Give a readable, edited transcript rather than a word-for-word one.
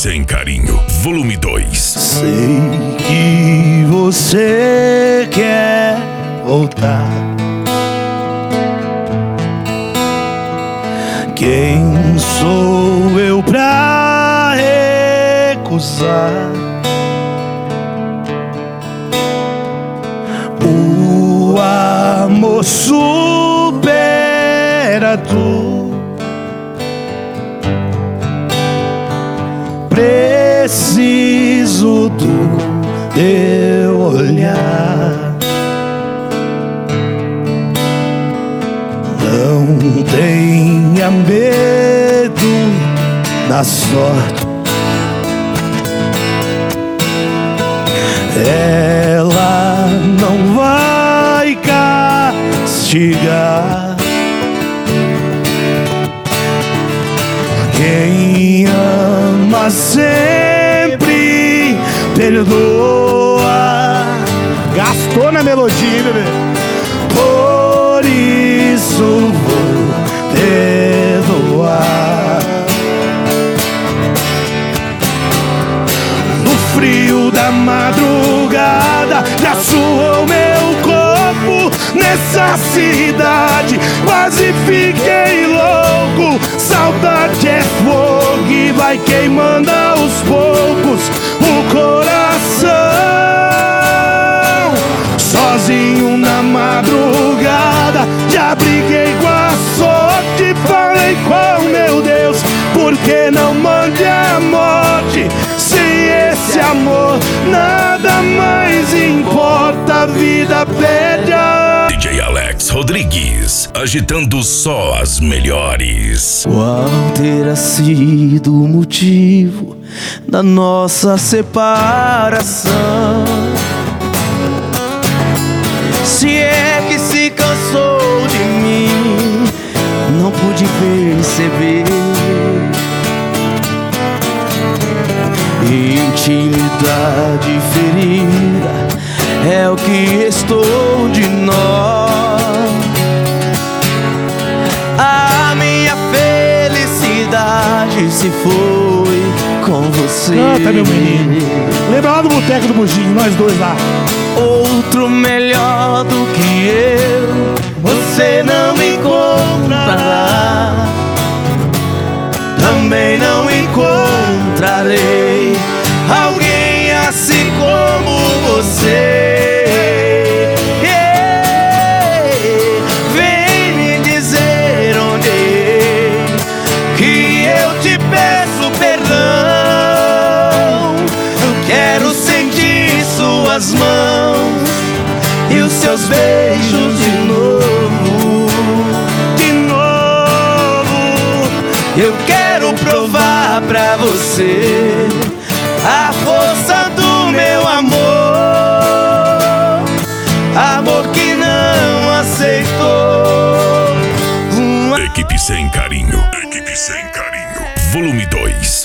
Sem Carinho, volume 2. Sei que você quer voltar. Quem sou eu pra recusar? O amor supera tudo. Preciso do teu olhar. Não tenha medo da sorte. Ela não vai castigar quem ama sempre perdoa. Gastou na melodia, bebê. Por isso vou perdoar. No frio da madrugada já suou meu corpo. Nessa cidade quase fiquei louco. Saudade é fogo e vai queimando aos poucos o coração. Sozinho na madrugada já briguei com a sorte. Falei com meu Deus, por que não mande a morte? Sem esse amor nada mais importa. A vida pede a... DJ Alex Rodrigues, agitando só as melhores. Qual terá sido o motivo da nossa separação? Se é que se cansou de mim, não pude perceber. Intimidade ferida é o que restou de nós. A minha felicidade se foi com você. Canta, meu menino. Lembra lá do boteco do Buginho, nós dois lá. Outro melhor do que eu você não encontrará. Também não encontrarei alguém assim como você. Vem me dizer onde errei, que eu te peço perdão. Eu quero sentir suas mãos e os seus beijos de novo. De novo. Eu quero provar pra você a força do meu amor. Amor que não aceitou. Equipe Sem Carinho, Equipe Sem Carinho, volume 2.